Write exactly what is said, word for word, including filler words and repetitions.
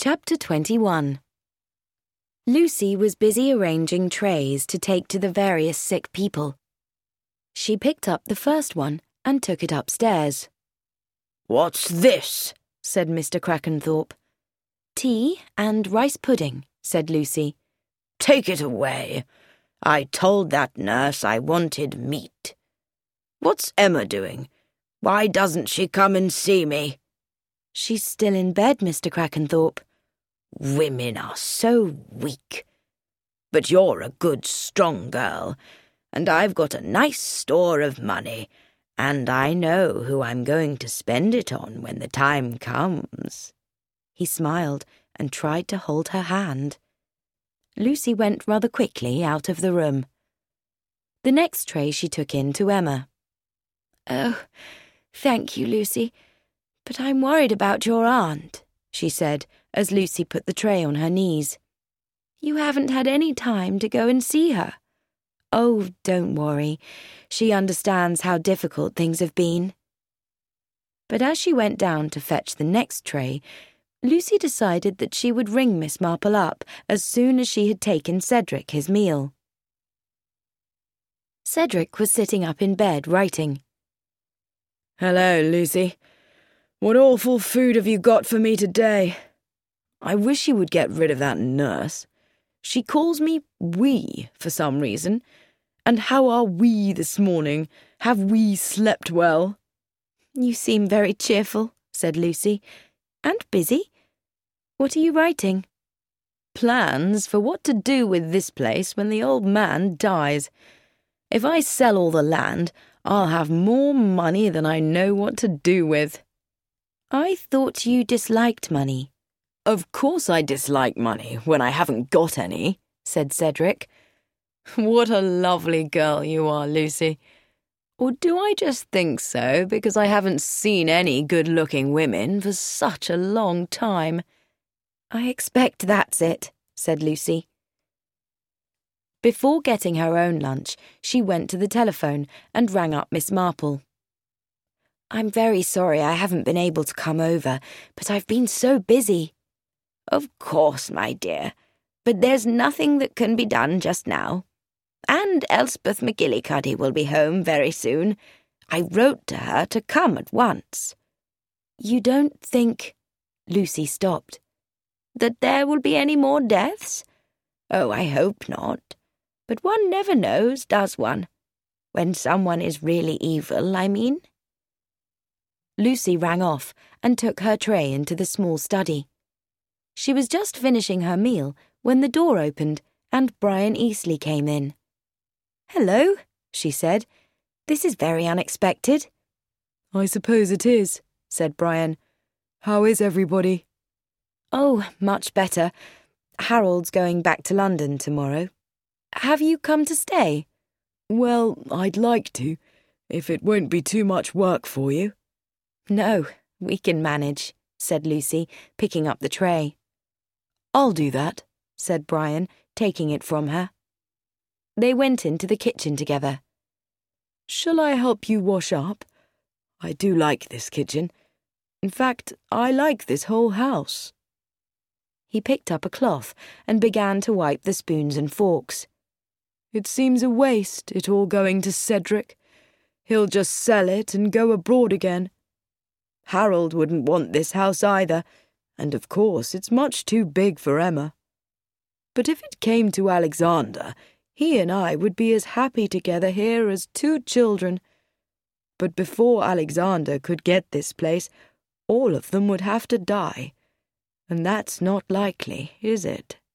Chapter twenty-one. Lucy was busy arranging trays to take to the various sick people. She picked up the first one and took it upstairs. "What's this?" said Mister Crackenthorpe. "Tea and rice pudding," said Lucy. "Take it away. I told that nurse I wanted meat. What's Emma doing? Why doesn't she come and see me?" "She's still in bed, Mister Crackenthorpe." "Women are so weak. But you're a good, strong girl, and I've got a nice store of money, and I know who I'm going to spend it on when the time comes." He smiled and tried to hold her hand. Lucy went rather quickly out of the room. The next tray she took in to Emma. "Oh, thank you, Lucy, but I'm worried about your aunt," she said, as Lucy put the tray on her knees. "You haven't had any time to go and see her." "Oh, don't worry. She understands how difficult things have been." But as she went down to fetch the next tray, Lucy decided that she would ring Miss Marple up as soon as she had taken Cedric his meal. Cedric was sitting up in bed writing. "Hello, Lucy. What awful food have you got for me today? I wish you would get rid of that nurse. She calls me we for some reason. And how are we this morning? Have we slept well?" "You seem very cheerful," said Lucy. "And busy. What are you writing?" "Plans for what to do with this place when the old man dies. If I sell all the land, I'll have more money than I know what to do with." "I thought you disliked money." "Of course I dislike money when I haven't got any," said Cedric. "What a lovely girl you are, Lucy. Or do I just think so because I haven't seen any good-looking women for such a long time?" "I expect that's it," said Lucy. Before getting her own lunch, she went to the telephone and rang up Miss Marple. "I'm very sorry I haven't been able to come over, but I've been so busy." "Of course, my dear, but there's nothing that can be done just now. And Elspeth McGillicuddy will be home very soon. I wrote to her to come at once." "You don't think—" Lucy stopped. "That there will be any more deaths? Oh, I hope not. But one never knows, does one? When someone is really evil, I mean." Lucy rang off and took her tray into the small study. She was just finishing her meal when the door opened and Brian Eastleigh came in. "Hello," she said. "This is very unexpected." "I suppose it is," said Brian. "How is everybody?" "Oh, much better. Harold's going back to London tomorrow. Have you come to stay?" "Well, I'd like to, if it won't be too much work for you." "No, we can manage," said Lucy, picking up the tray. "I'll do that," said Brian, taking it from her. They went into the kitchen together. "Shall I help you wash up? I do like this kitchen. In fact, I like this whole house." He picked up a cloth and began to wipe the spoons and forks. "It seems a waste, it all going to Cedric. He'll just sell it and go abroad again. Harold wouldn't want this house either, and of course it's much too big for Emma. But if it came to Alexander, he and I would be as happy together here as two children. But before Alexander could get this place, all of them would have to die. And that's not likely, is it?"